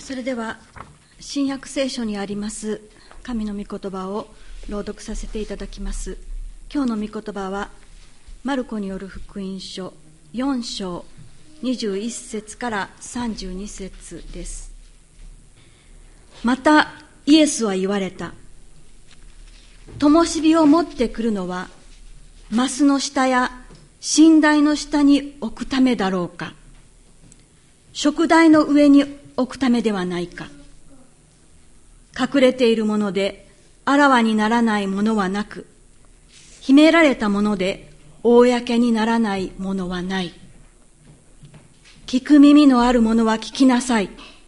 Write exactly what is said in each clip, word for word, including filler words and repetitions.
それでは新約聖書にあります神の御言葉を朗読させていただきます。今日の御言葉はマルコによる福音書よん章にじゅういっ節からさんじゅうに節です。またイエスは言われた。灯火を持ってくるのはマスの下や寝台の下に置くためだろうか、食台の上に置くためではないか。隠れているものであらわにならないものはなく、秘められたもので公にならないものはない。聞く耳のあるものは聞きなさい。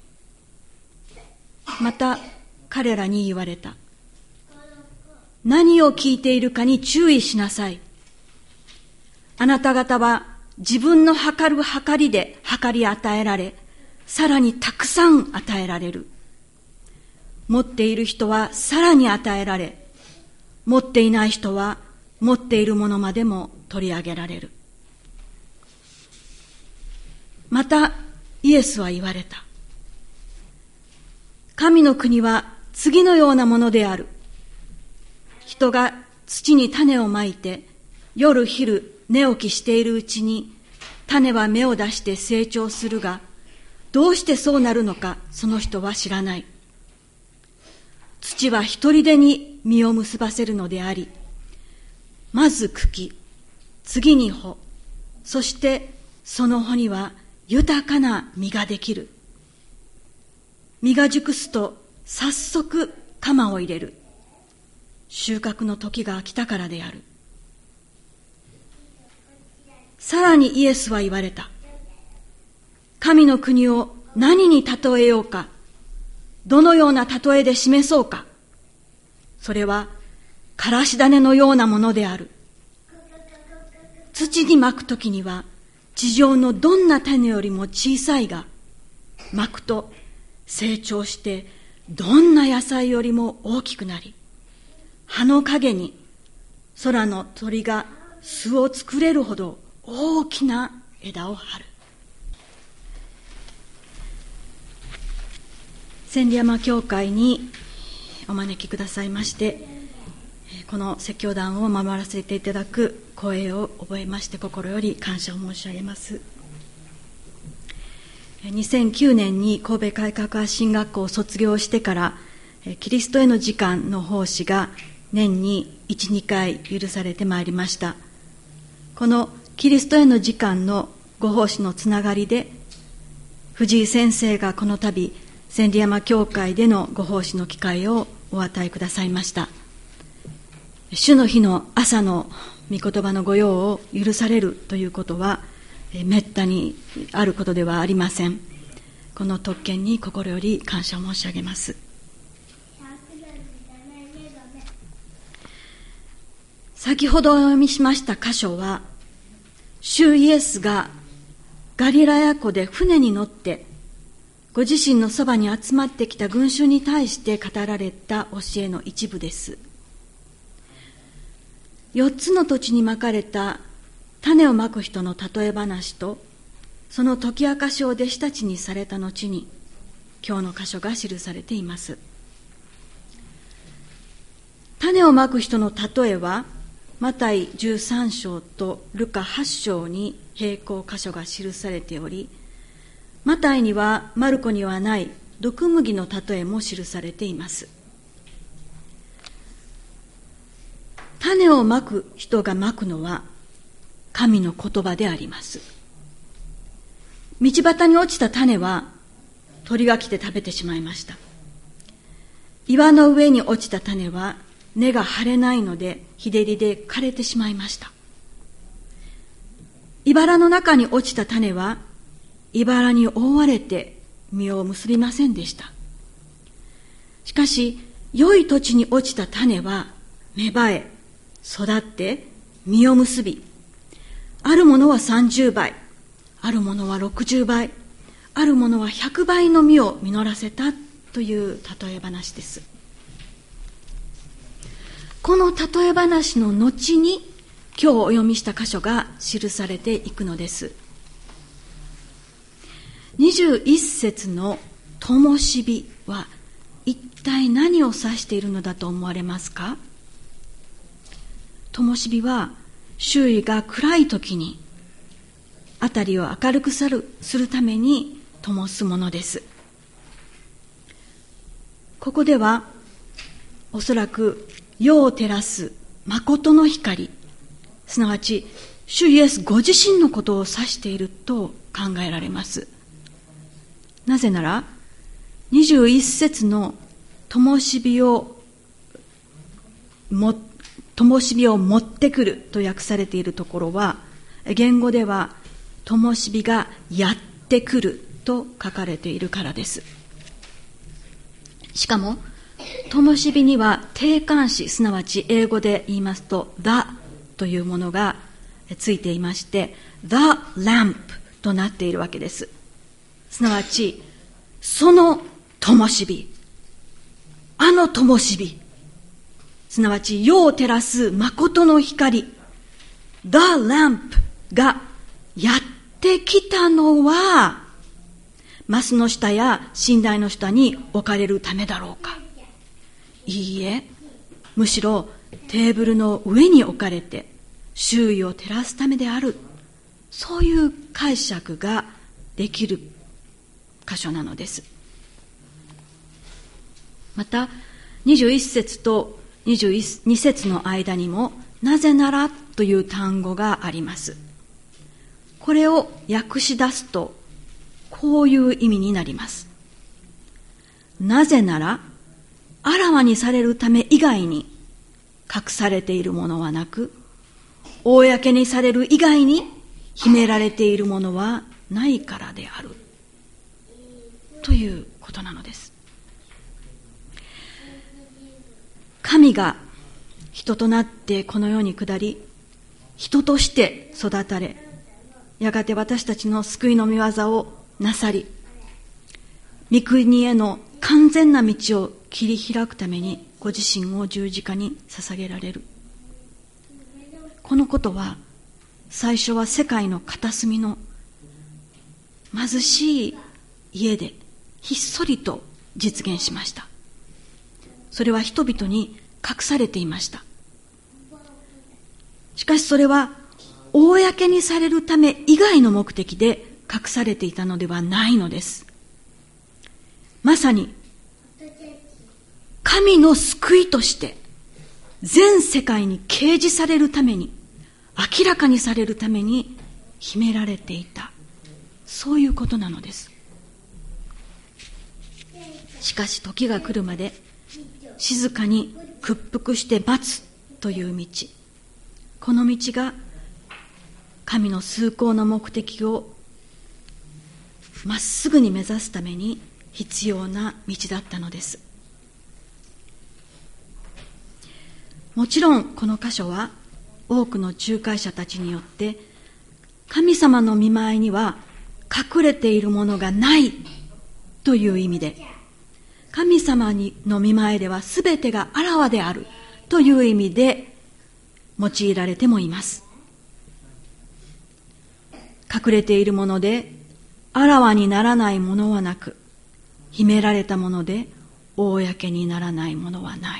また彼らに言われた。何を聞いているかに注意しなさい。あなた方は自分の測る測りで測り与えられ、さらにたくさん与えられる。持っている人はさらに与えられ、持っていない人は持っているものまでも取り上げられる。またイエスは言われた。神の国は次のようなものである。人が土に種をまいて、夜昼寝起きしているうちに種は芽を出して成長するが、どうしてそうなるのかその人は知らない。土は一人でに実を結ばせるのであり、まず茎、次に穂、そしてその穂には豊かな実ができる。実が熟すと早速鎌を入れる。収穫の時が来たからである。さらにイエスは言われた。神の国を何に例えようか、どのような例えで示そうか。それはからし種のようなものである。土にまくときには地上のどんな種よりも小さいが、まくと成長してどんな野菜よりも大きくなり、葉の陰に空の鳥が巣を作れるほど大きな枝を張る。千里山教会にお招きくださいまして、この説教団を守らせていただく光栄を覚えまして、心より感謝を申し上げます。にせんきゅうねんに神戸改革派進学校を卒業してから、キリストへの時間の奉仕が年にいち、にかい許されてまいりました。このキリストへの時間のご奉仕のつながりで、藤井先生がこの度千里山教会でのご奉仕の機会をお与えくださいました。主の日の朝の御言葉の御用を許されるということはめったにあることではありません。この特権に心より感謝を申し上げます。先ほどお読みしました箇所は、主イエスがガリラヤ湖で船に乗ってご自身のそばに集まってきた群衆に対して語られた教えの一部です。四つの土地にまかれた種をまく人の例え話と、その解き明かしを弟子たちにされた後に、今日の箇所が記されています。種をまく人の例えは、マタイじゅうさん章とルカはち章に並行箇所が記されており、マタイにはマルコにはない毒麦の例えも記されています。種をまく人がまくのは神の言葉であります。道端に落ちた種は鳥が来て食べてしまいました。岩の上に落ちた種は根が張れないので日照りで枯れてしまいました。茨の中に落ちた種は茨に覆われて実を結びませんでした。しかし良い土地に落ちた種は芽生え育って実を結び、あるものはさんじゅうばい、あるものはろくじゅうばい、あるものはひゃくばいの実を実らせたという例え話です。この例え話の後に今日お読みした箇所が記されていくのです。にじゅういっ節の灯火は一体何を指しているのだと思われますか？灯火は周囲が暗い時に辺りを明るくする、するために灯すものです。ここではおそらく世を照らす誠の光、すなわち主イエスご自身のことを指していると考えられます。なぜならにじゅういっ節の灯火をも灯火を持ってくると訳されているところは、言語では灯火がやってくると書かれているからです。しかも灯火には定冠詞、すなわち英語で言いますと The というものがついていまして、 The Lamp となっているわけです。すなわちその灯火、あの灯火、すなわち世を照らす誠の光、 The Lamp がやってきたのはマスの下や寝台の下に置かれるためだろうか？いいえ、むしろテーブルの上に置かれて周囲を照らすためである、そういう解釈ができる箇所なのです。またにじゅういっ節とにじゅうに節の間にもなぜならという単語があります。これを訳し出すとこういう意味になります。なぜならあらわにされるため以外に隠されているものはなく、公にされる以外に秘められているものはないからであるということなのです。神が人となってこの世に下り、人として育たれ、やがて私たちの救いの御業をなさり、御国への完全な道を切り開くためにご自身を十字架に捧げられる。このことは最初は世界の片隅の貧しい家でひっそりと実現しました。それは人々に隠されていました。しかしそれは公にされるため以外の目的で隠されていたのではないのです。まさに神の救いとして全世界に掲示されるために、明らかにされるために秘められていた、そういうことなのです。しかし時が来るまで静かに屈服して待つという道、この道が神の崇高な目的をまっすぐに目指すために必要な道だったのです。もちろんこの箇所は多くの仲介者たちによって神様の御前には隠れているものがないという意味で、神様の御前では全てがあらわであるという意味で用いられてもいます。隠れているものであらわにならないものはなく、秘められたもので公にならないものはない。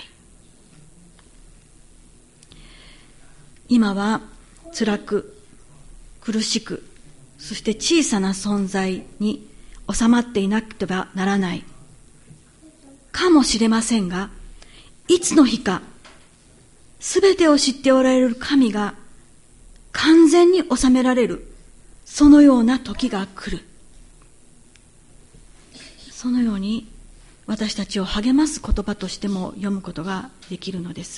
今は辛く苦しく、そして小さな存在に収まっていなくてはならないかもしれませんが、いつの日かすべてを知っておられる神が完全に収められる、そのような時が来る。そのように私たちを励ます言葉としても読むことができるのです。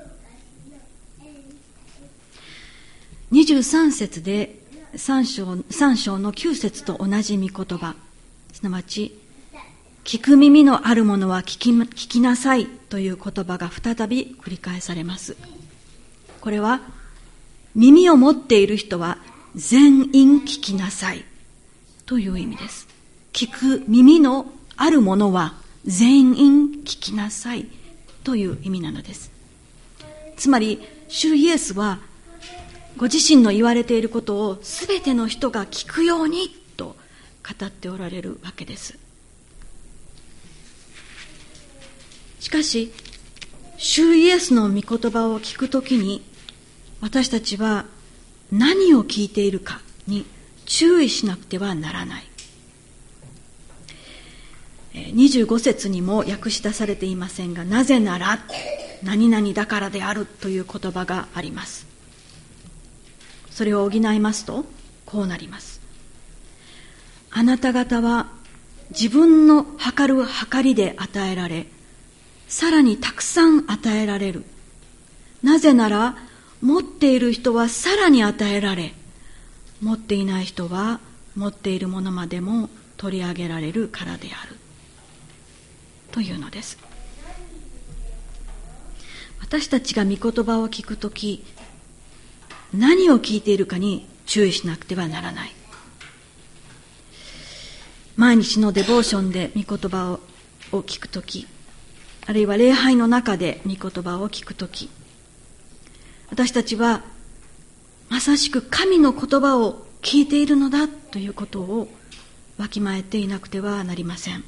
にじゅうさん節でさん章、さん章のきゅう節と同じ御言葉、すなわち聞く耳のある者は聞き、聞きなさいという言葉が再び繰り返されます。これは耳を持っている人は全員聞きなさいという意味です。聞く耳のある者は全員聞きなさいという意味なのです。つまり主イエスはご自身の言われていることをすべての人が聞くようにと語っておられるわけです。 しかし、主イエスの御言葉を聞くときに、私たちは何を聞いているかに注意しなくてはならない。にじゅうご節にも訳し出されていませんが、なぜなら何々だからであるという言葉があります。それを補いますとこうなります。あなた方は自分の測る測りで与えられ、さらにたくさん与えられる。なぜなら持っている人はさらに与えられ、持っていない人は持っているものまでも取り上げられるからであるというのです。私たちが御言葉を聞くとき、何を聞いているかに注意しなくてはならない。毎日のデボーションで御言葉を聞くとき、あるいは礼拝の中で御言葉を聞くとき、私たちはまさしく神の言葉を聞いているのだということをわきまえていなくてはなりません。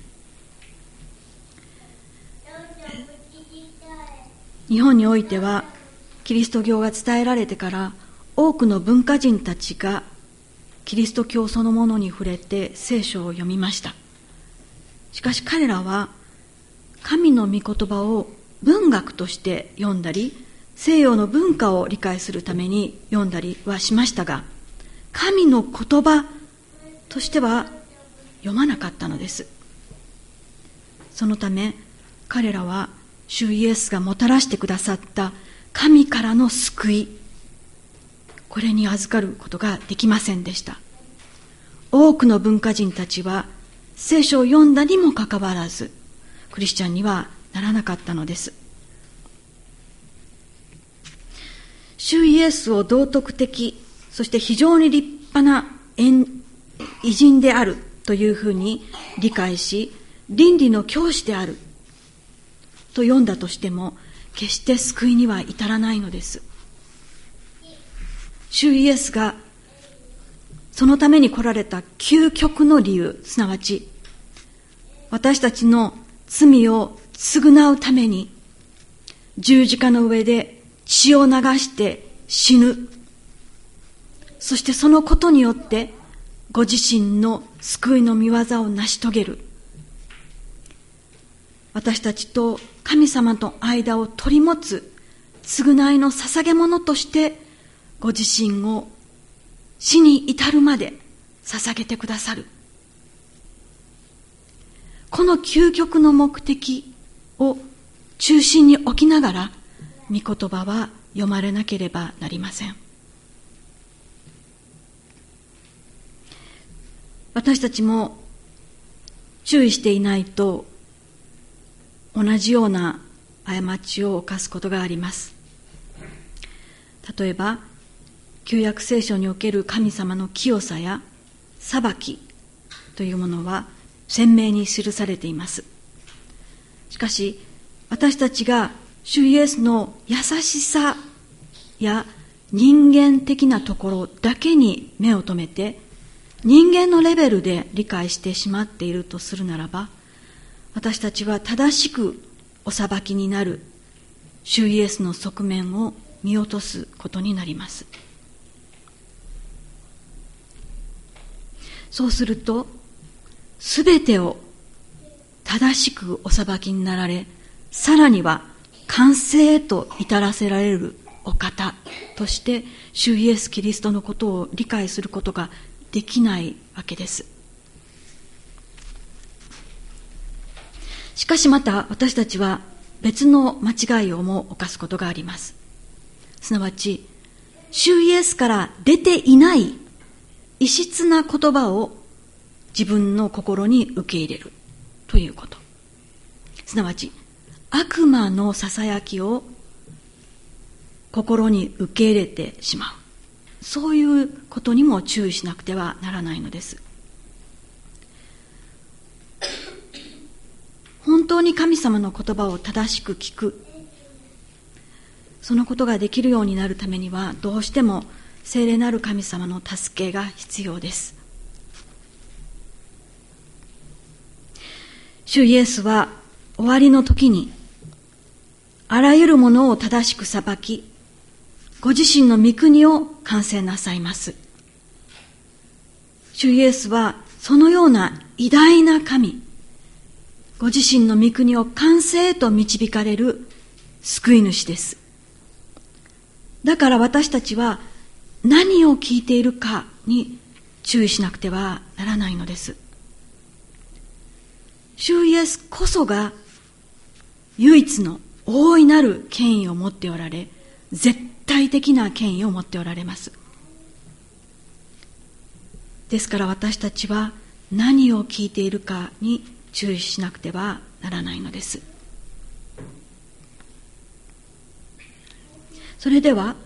日本においてはキリスト教が伝えられてから多くの文化人たちがキリスト教そのものに触れて聖書を読みました。しかし彼らは神の御言葉を文学として読んだり、西洋の文化を理解するために読んだりはしましたが、神の言葉としては読まなかったのです。そのため彼らは主イエスがもたらしてくださった神からの救い、これに預かることができませんでした。多くの文化人たちは聖書を読んだにもかかわらずクリスチャンにはならなかったのです。主イエスを道徳的、そして非常に立派な偉人であるというふうに理解し、倫理の教師であると読んだとしても、決して救いには至らないのです。主イエスがそのために来られた究極の理由、すなわち私たちの罪を償うために十字架の上で血を流して死ぬ、そしてそのことによってご自身の救いの御業を成し遂げる、私たちと神様と間を取り持つ償いの捧げ物としてご自身を死に至るまで捧げてくださる。この究極の目的を中心に置きながら御言葉は読まれなければなりません。私たちも注意していないと同じような過ちを犯すことがあります。例えば旧約聖書における神様の清さや裁きというものは鮮明に記されています。しかし私たちが主イエスの優しさや人間的なところだけに目を留めて人間のレベルで理解してしまっているとするならば、私たちは正しくお裁きになる主イエスの側面を見落とすことになります。そうするとすべてを正しくお裁きになられ、さらには完成へと至らせられるお方として主イエス・キリストのことを理解することができないわけです。しかしまた私たちは別の間違いをも犯すことがあります。すなわち主イエスから出ていない異質な言葉を自分の心に受け入れるということ。すなわち悪魔のささやきを心に受け入れてしまう、そういうことにも注意しなくてはならないのです。本当に神様の言葉を正しく聞く、そのことができるようになるためにはどうしても聖霊なる神様の助けが必要です。主イエスは終わりの時にあらゆるものを正しく裁き、ご自身の御国を完成なさいます。主イエスはそのような偉大な神、ご自身の御国を完成へと導かれる救い主です。だから私たちは何を聞いているかに注意しなくてはならないのです。主イエスこそが唯一の大いなる権威を持っておられ、絶対的な権威を持っておられます。ですから私たちは何を聞いているかに注意しなくてはならないのです。それでは、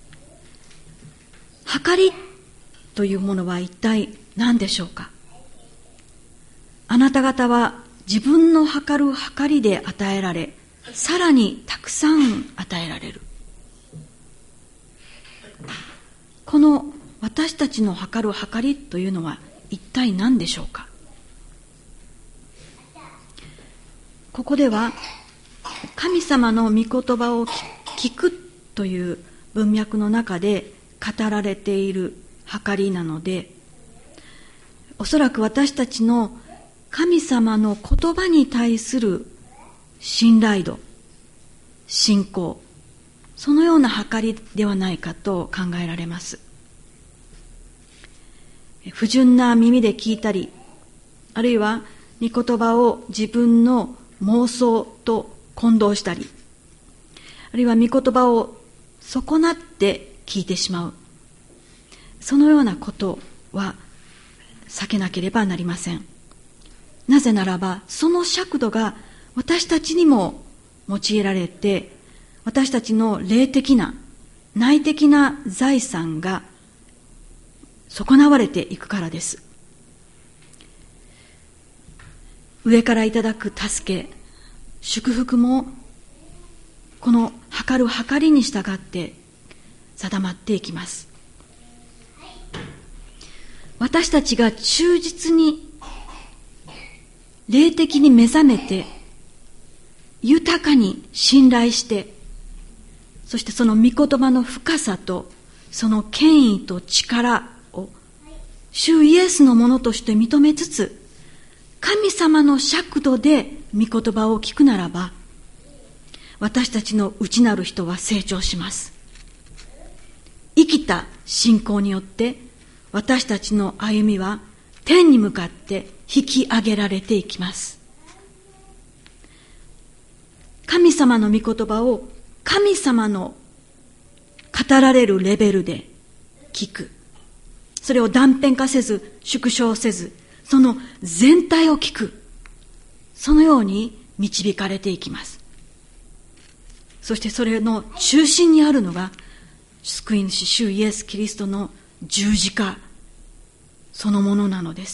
計りというものは一体何でしょうか。あなた方は自分の計る計りで与えられ、さらにたくさん与えられる。この私たちの計る計りというのは一体何でしょうか。ここでは神様の御言葉を聞くという文脈の中で語られている計りなので、おそらく私たちの神様の言葉に対する信頼度、信仰、そのような計りではないかと考えられます。不純な耳で聞いたり、あるいは御言葉を自分の妄想と混同したり、あるいは御言葉を損なって聞いてしまう、そのようなことは避けなければなりません。なぜならば、その尺度が私たちにも用いられて、私たちの霊的な内的な財産が損なわれていくからです。上からいただく助け、祝福もこの計る計りに従って定まっていきます。私たちが忠実に霊的に目覚めて、豊かに信頼して、そしてその御言葉の深さとその権威と力を主イエスのものとして認めつつ、神様の尺度で御言葉を聞くならば、私たちの内なる人は成長します。生きた信仰によって私たちの歩みは天に向かって引き上げられていきます。神様の御言葉を神様の語られるレベルで聞く。それを断片化せず、縮小せず、その全体を聞く。そのように導かれていきます。そしてそれの中心にあるのが、救い主主イエス・キリストの十字架そのものなのです。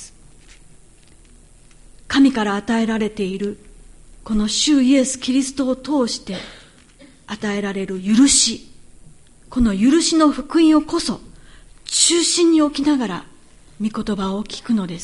神から与えられているこの主イエス・キリストを通して与えられる許し、この許しの福音をこそ中心に置きながら御言葉を聞くのです。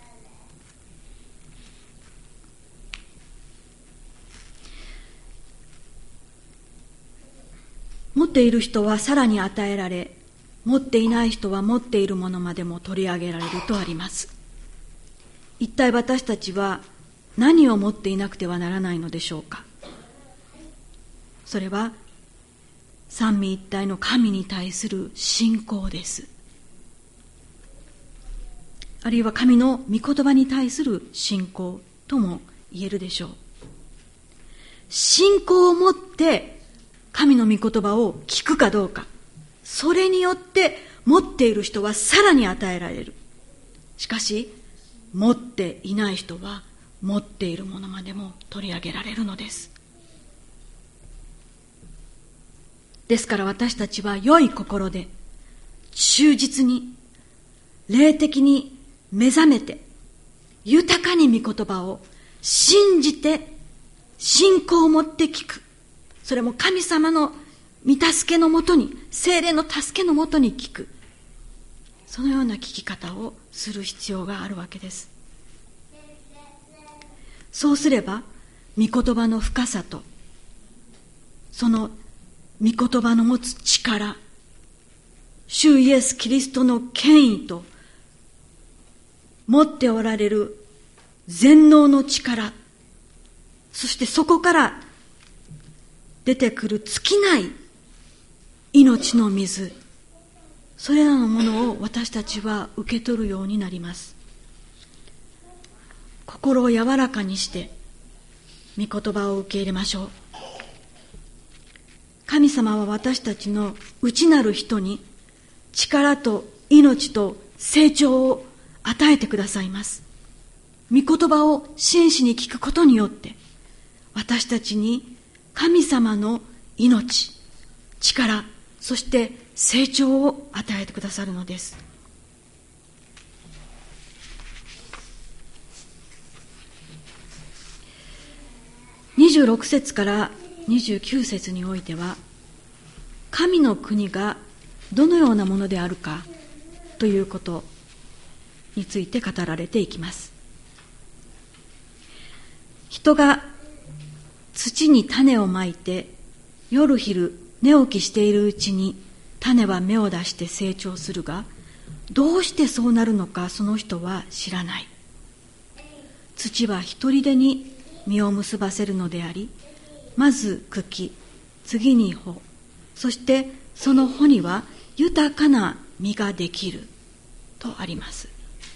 持っている人はさらに与えられ、持っていない人は持っているものまでも取り上げられるとあります。一体私たちは何を持っていなくてはならないのでしょうか。それは三位一体の神に対する信仰です。あるいは神の御言葉に対する信仰とも言えるでしょう。信仰を持って神の御言葉を聞くかどうか、それによって持っている人はさらに与えられる。しかし持っていない人は持っているものまでも取り上げられるのです。ですから私たちは良い心で忠実に霊的に目覚めて、豊かに御言葉を信じて信仰を持って聞く。それも神様の御助けのもとに、聖霊の助けのもとに聞く。そのような聞き方をする必要があるわけです。そうすれば御言葉の深さとその御言葉の持つ力、主イエス・キリストの権威と持っておられる全能の力、そしてそこから出てくる尽きない命の水、それらのものを私たちは受け取るようになります。心を柔らかにして御言葉を受け入れましょう。神様は私たちの内なる人に力と命と成長を与えてくださいます。御言葉を真摯に聞くことによって私たちに神様の命、力、そして成長を与えてくださるのです。にじゅうろく節からにじゅうきゅう節においては、神の国がどのようなものであるかということについて語られていきます。人が土に種をまいて夜昼寝起きしているうちに種は芽を出して成長するが、どうしてそうなるのかその人は知らない。土は一人でに実を結ばせるのであり、まず茎、次に穂、そしてその穂には豊かな実ができるとあります。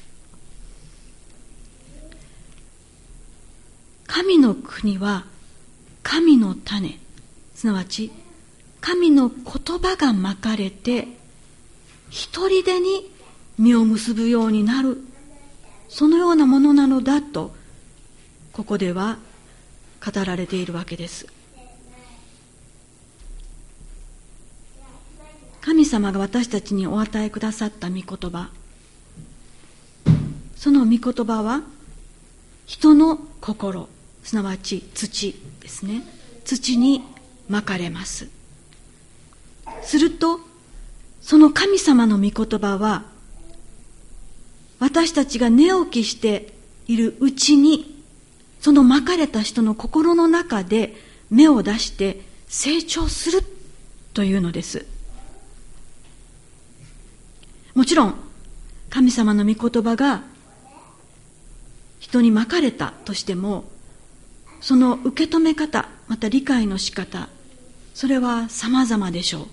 神の国は神の種、すなわち神の言葉がまかれて一人でに実を結ぶようになる、そのようなものなのだとここでは語られているわけです。神様が私たちにお与えくださった御言葉、その御言葉は人の心、すなわち土ですね、土にまかれます。するとその神様の御言葉は私たちが寝起きしているうちにそのまかれた人の心の中で芽を出して成長するというのです。もちろん神様の御言葉が人にまかれたとしても、その受け止め方、また理解の仕方、それは様々でしょう。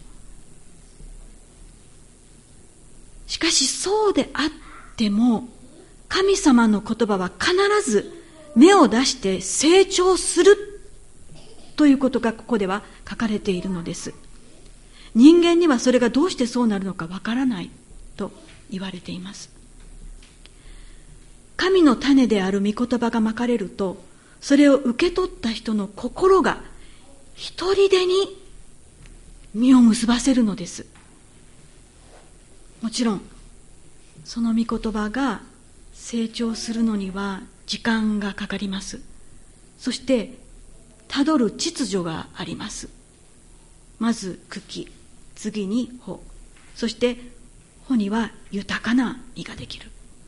しかしそうであっても、神様の言葉は必ず芽を出して成長するということがここでは書かれているのです。人間にはそれがどうしてそうなるのかわからないと言われています。神の種である御言葉がまかれると、それを受け取った人の心が一人でに実を結ばせるのです。もちろんその御言葉が成長するのには時間がかかります。そしてたどる秩序があります。まず茎、次に穂、そして穂には豊かな実ができる。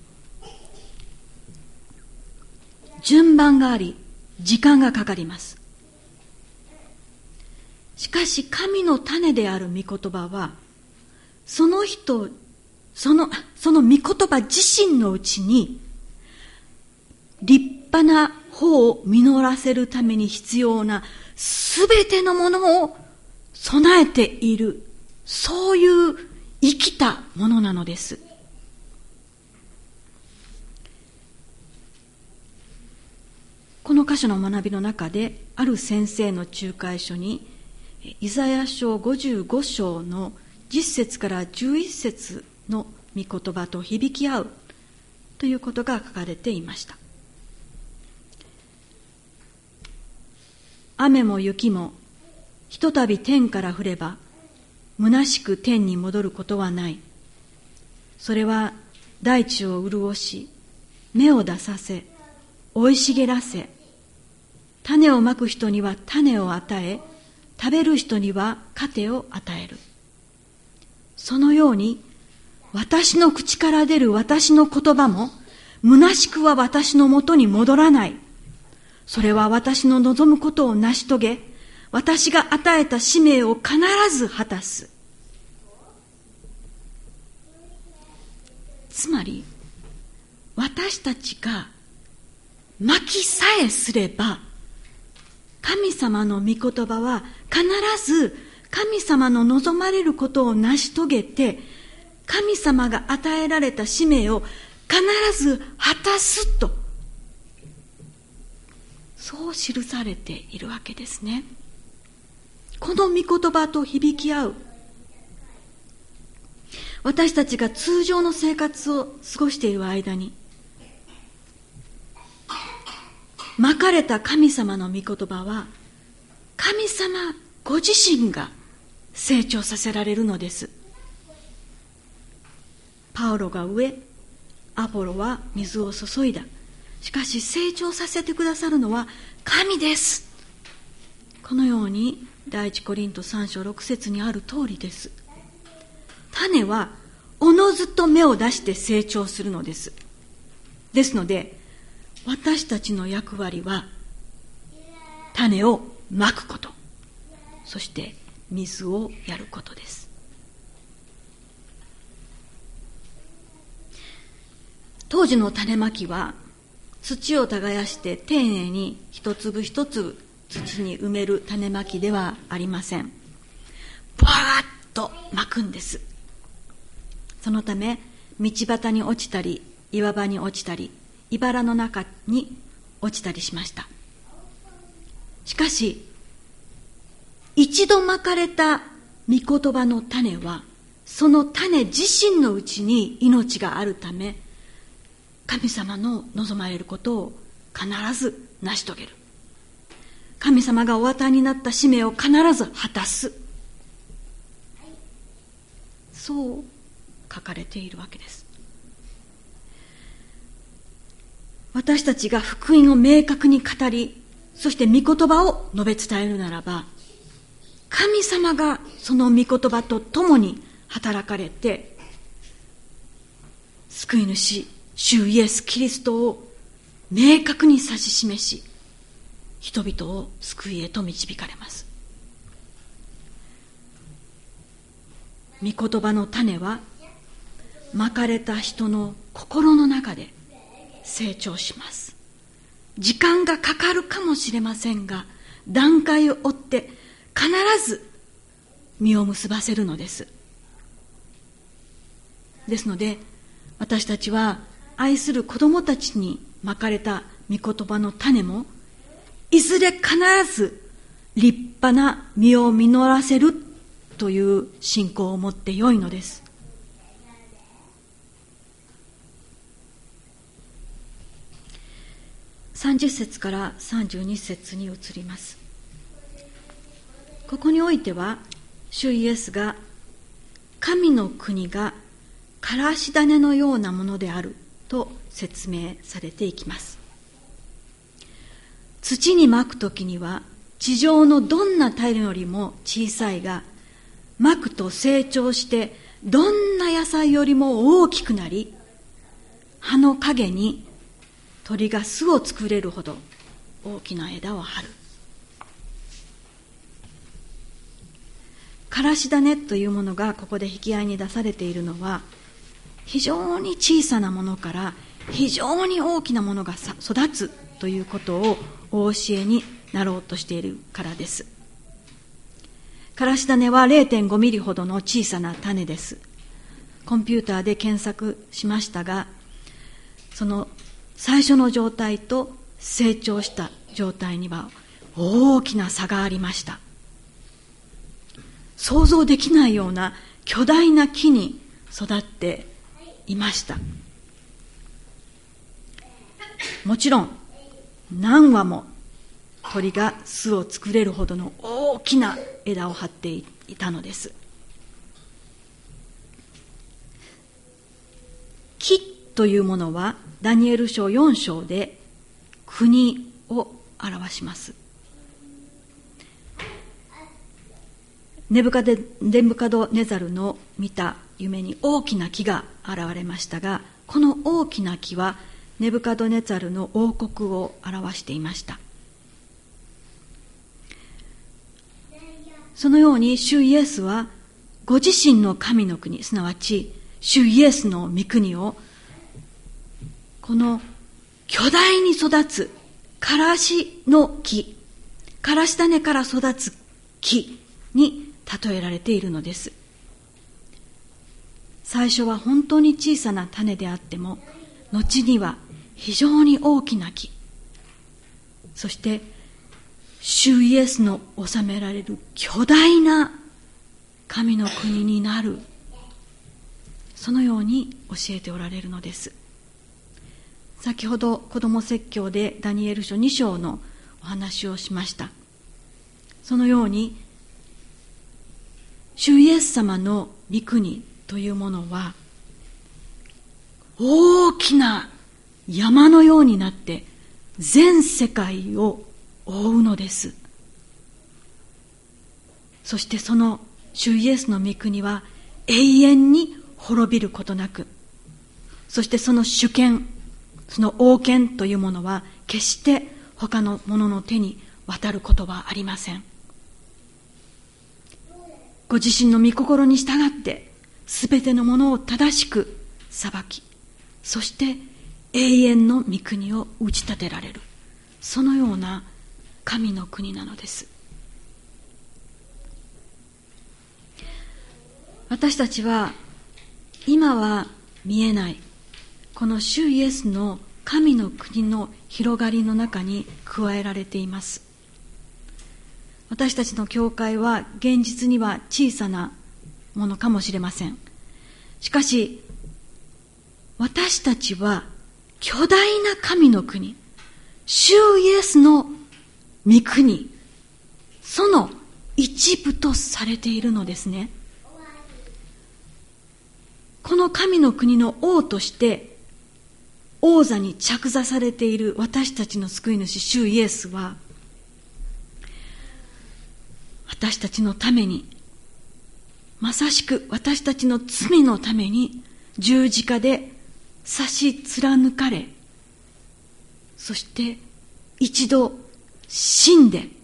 順番があり時間がかかります。しかし神の種である御言葉はその人、その、その御言葉自身のうちに立派な穂を実らせるために必要なすべてのものを備えている、そういう生きたものなのです。この箇所の学びの中で、ある先生の仲介書にイザヤ書ごじゅうご章のじゅっ節からじゅういち節の御言葉と響き合うということが書かれていました。雨も雪もひとたび天から降れば虚しく天に戻ることはない。それは大地を潤し、芽を出させ、生い茂らせ、種をまく人には種を与え、食べる人には糧を与える。そのように私の口から出る私の言葉も虚しくは私のもとに戻らない。それは私の望むことを成し遂げ、 私が与えた使命を必ず果たす。つまり、私たちがまきさえすれば、神様の御言葉は必ず神様の望まれることを成し遂げて、神様が与えられた使命を必ず果たすと、そう記されているわけですね。この御言葉と響き合う、私たちが通常の生活を過ごしている間に、まかれた神様の御言葉は、神様ご自身が成長させられるのです。パウロが植え、アポロは水を注いだ。しかし成長させてくださるのは神です。このように第一コリントさん章ろく節にある通りです。種はおのずと芽を出して成長するのです。ですので、私たちの役割は種をまくこと、そして水をやることです。当時の種まきは土を耕して丁寧に一粒一粒土に埋める種まきではありません。バーッとまくんです。そのため道端に落ちたり岩場に落ちたり茨の中に落ちたりしました。しかし一度まかれた御言葉の種は、その種自身のうちに命があるため、神様の望まれることを必ず成し遂げる。神様がお与えになった使命を必ず果たす。そう書かれているわけです。私たちが福音を明確に語り、そして御言葉を述べ伝えるならば、神様がその御言葉と共に働かれて、救い主、主イエス・キリストを明確に指し示し、人々を救いへと導かれます。御言葉の種は、まかれた人の心の中で成長します。時間がかかるかもしれませんが、段階を追って必ず実を結ばせるのです。ですので、私たちは愛する子供たちにまかれた御言葉の種も、いずれ必ず立派な実を実らせるという信仰を持ってよいのです。さんじゅっ節からさんじゅうに節に移ります。ここにおいては、主イエスが神の国がからし種のようなものであると説明されていきます。土にまくときには地上のどんな種よりも小さいが、まくと成長してどんな野菜よりも大きくなり、葉の陰に鳥が巣を作れるほど大きな枝を張る。からし種というものがここで引き合いに出されているのは、非常に小さなものから非常に大きなものが育つということをお教えになろうとしているからです。からし種は れいてんごミリ ほどの小さな種です。コンピューターで検索しましたが、その最初の状態と成長した状態には大きな差がありました。想像できないような巨大な木に育っていました。もちろん何羽も鳥が巣を作れるほどの大きな枝を張っていたのです。木というものはダニエル書よん章で国を表します。ネブカデネブカドネザルの見た夢に大きな木が現れましたが、この大きな木はネブカドネザルの王国を表していました。 そのように主イエスはご自身の神の国、すなわち主イエスの御国をこの巨大に育つからしの木、からし種から育つ木に例えられているのです。最初は本当に小さな種であっても、後には非常に大きな木、そして主イエスの治められる巨大な神の国になる、そのように教えておられるのです。先ほど子ども説教でダニエル書に章のお話をしました。そのように主イエス様の御国というものは大きな山のようになって全世界を覆うのです。そしてその主イエスの御国は永遠に滅びることなく、そしてその主権、その王権というものは決して他の者の手に渡ることはありません。ご自身の御心に従ってすべてのものを正しく裁き、そして永遠の御国を打ち立てられる、そのような神の国なのです。私たちは今は見えないこの主イエスの神の国の広がりの中に加えられています。私たちの教会は現実には小さなものかもしれません。しかし私たちは巨大な神の国、主イエスの御国、その一部とされているのですね。この神の国の王として王座に着座されている私たちの救い主主イエスは、私たちのために、まさしく私たちの罪のために十字架で刺し貫かれ、そして一度死んで、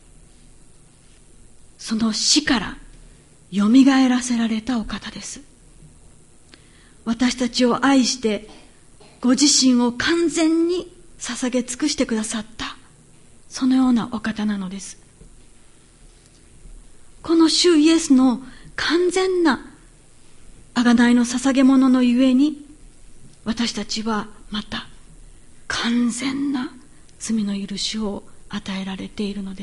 その死からよみがえらせられたお方です。私たちを愛してご自身を完全に捧げ尽くしてくださった、そのようなお方なのです。この主イエスの完全な贖いの捧げ物のゆえに、私たちはまた完全な罪の許しを与えられているのです。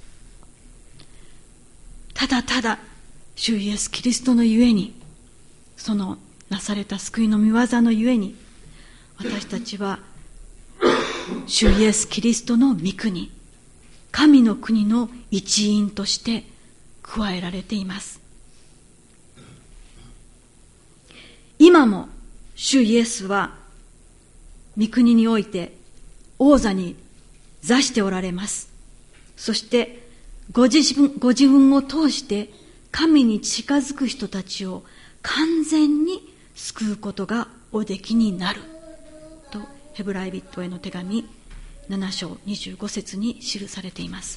ただただ主イエスキリストのゆえに、そのなされた救いの御業のゆえに、私たちは主イエスキリストの御国、神の国の一員として加えられています。今も主イエスは御国において王座に座しておられます。そしてご自分、ご自分を通して神に近づく人たちを完全に救うことがおできになると、ヘブライ人への手紙なな章にじゅうご節に記されています。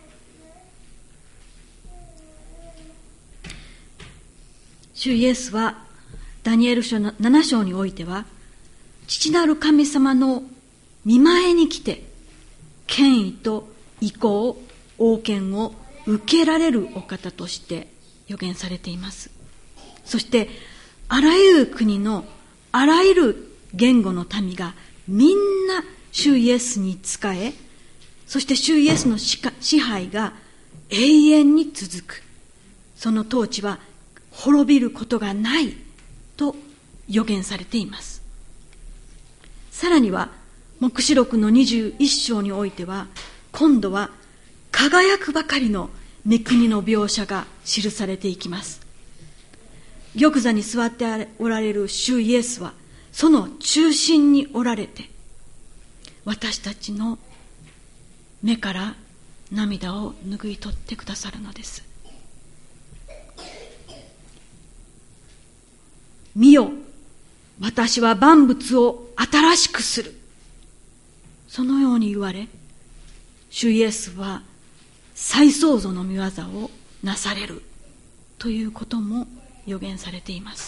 主イエスはダニエル書のなな章においては、父なる神様の御前に来て権威と意向、王権を受けられるお方として予言されています。そしてあらゆる国のあらゆる言語の民がみんな主イエスに仕え、そして主イエスの支配が永遠に続く、その統治は滅びることがないと予言されています。さらには黙示録のにじゅういっ章においては、今度は輝くばかりの御国の描写が記されていきます。玉座に座っておられる主イエスはその中心におられて、私たちの目から涙を拭い取ってくださるのです。見よ、私は万物を新しくする、そのように言われ、主イエスは再創造の御業をなされるということも予言されています。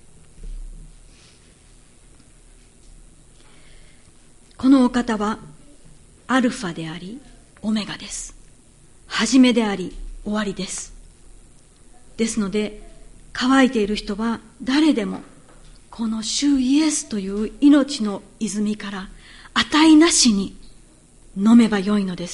このお方はアルファでありオメガです。始めであり終わりです。ですので、乾いている人は誰でもこの主イエスという命の泉から値なしに飲めばよいのです。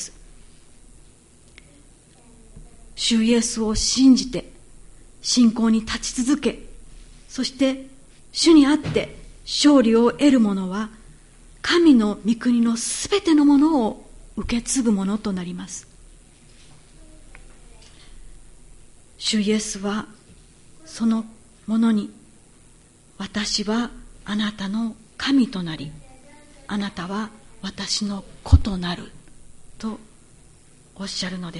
主イエスを信じて信仰に立ち続け、そして主にあって勝利を得る者は神の御国のすべてのものを受け継ぐものとなります。主イエスはそのものに、私はあなたの神となり、あなたは私の子となるとおっしゃるのです。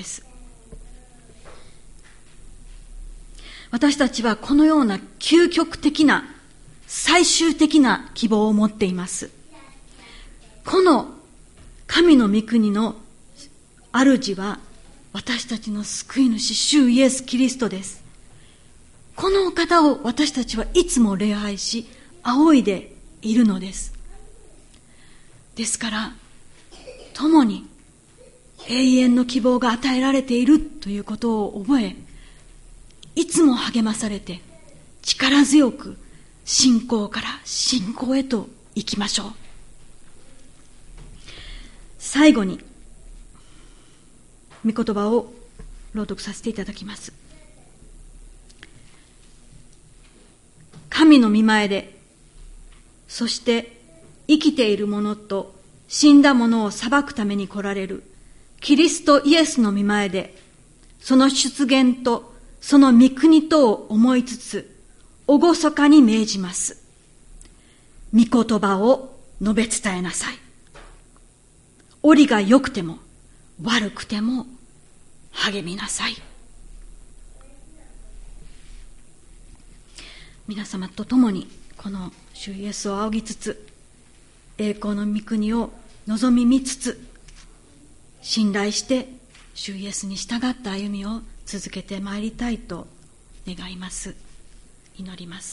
私たちはこのような究極的な最終的な希望を持っています。この神の御国の主は私たちの救い主、主イエス・キリストです。このお方を私たちはいつも礼拝し仰いでいるのです。ですから共に永遠の希望が与えられているということを覚え、いつも励まされて力強く信仰から信仰へと行きましょう。最後に御言葉を朗読させていただきます。神の御前で、そして生きている者と死んだ者を裁くために来られるキリストイエスの御前で、その出現とその御国とを思いつつ厳かに命じます。御言葉を述べ伝えなさい。折が良くても悪くても励みなさい。皆様と共にこの主イエスを仰ぎつつ、栄光の御国を望み見つつ、信頼して主イエスに従った歩みを続けてまいりたいと願います。祈ります。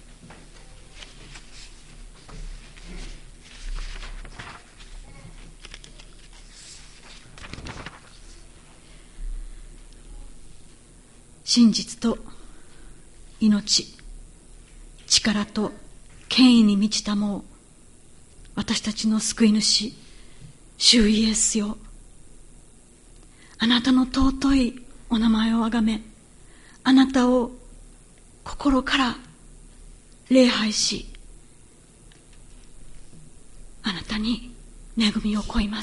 真実と命、力と権威に満ちたもう私たちの救い主、主イエスよ、あなたの尊いお名前をあがめ、あなたを心から礼拝し、あなたに恵みを乞います。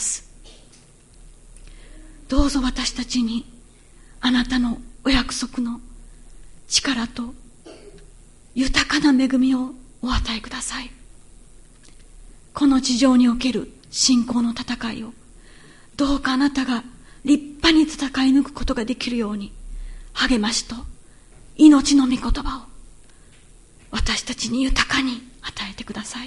どうぞ私たちにあなたのお約束の力と豊かな恵みをお与えください。この地上における信仰の戦いをどうかあなたが立派に戦い抜くことができるように、励ましと命の御言葉を私たちに豊かに与えてください。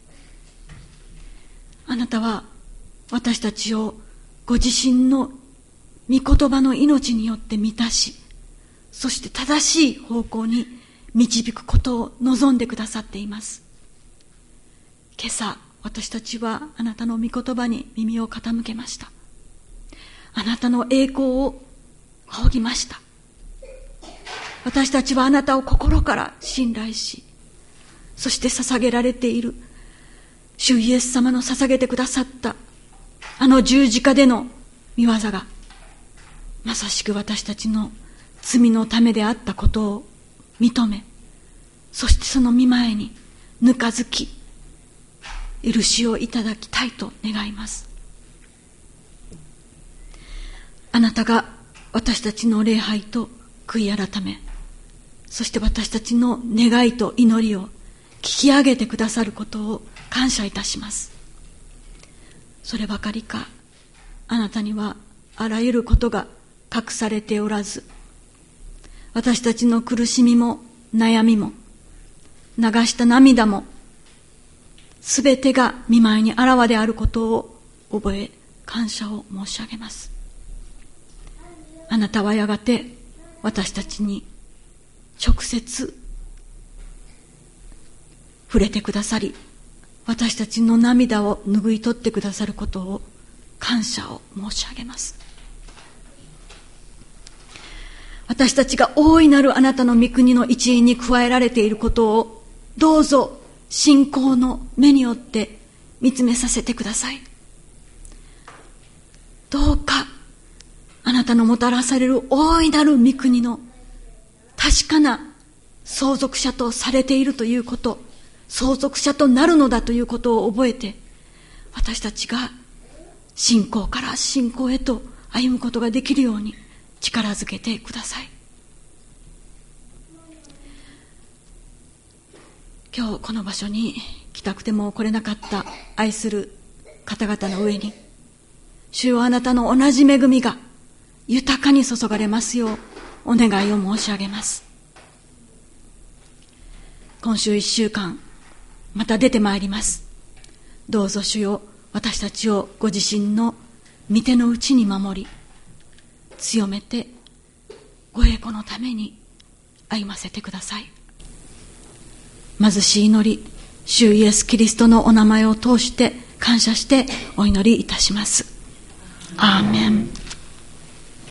あなたは私たちをご自身の御言葉の命によって満たし、そして正しい方向に導くことを望んでくださっています。今朝私たちはあなたの御言葉に耳を傾けました。あなたの栄光を仰ぎました。私たちはあなたを心から信頼し、そして捧げられている主イエス様の捧げてくださったあの十字架での御業がまさしく私たちの罪のためであったことを認め、そしてその御前にぬかずき許しをいただきたいと願います。あなたが私たちの礼拝と悔い改め、そして私たちの願いと祈りを聞き上げてくださることを感謝いたします。そればかりか、あなたにはあらゆることが隠されておらず、私たちの苦しみも悩みも流した涙もすべてが御前にあらわであることを覚え感謝を申し上げます。 あなたはやがて私たちに直接触れてくださり、私たちの涙を拭い取ってくださることを感謝を申し上げます。私たちが大いなるあなたの御国の一員に加えられていることをどうぞ信仰の目によって見つめさせてください。どうかあなたのもたらされる大いなる御国の確かな相続者とされているということ、相続者となるのだということを覚えて、私たちが信仰から信仰へと歩むことができるように力づけてください。今日この場所に来たくても来れなかった愛する方々の上に、主よあなたの同じ恵みが豊かに注がれますようお願いを申し上げます。今週一週間また出てまいります。どうぞ主よ、私たちをご自身の御手のうちに守り強めて、ご栄光のために歩ませてください。貧しい祈り、主イエスキリストのお名前を通して感謝してお祈りいたします。アーメン。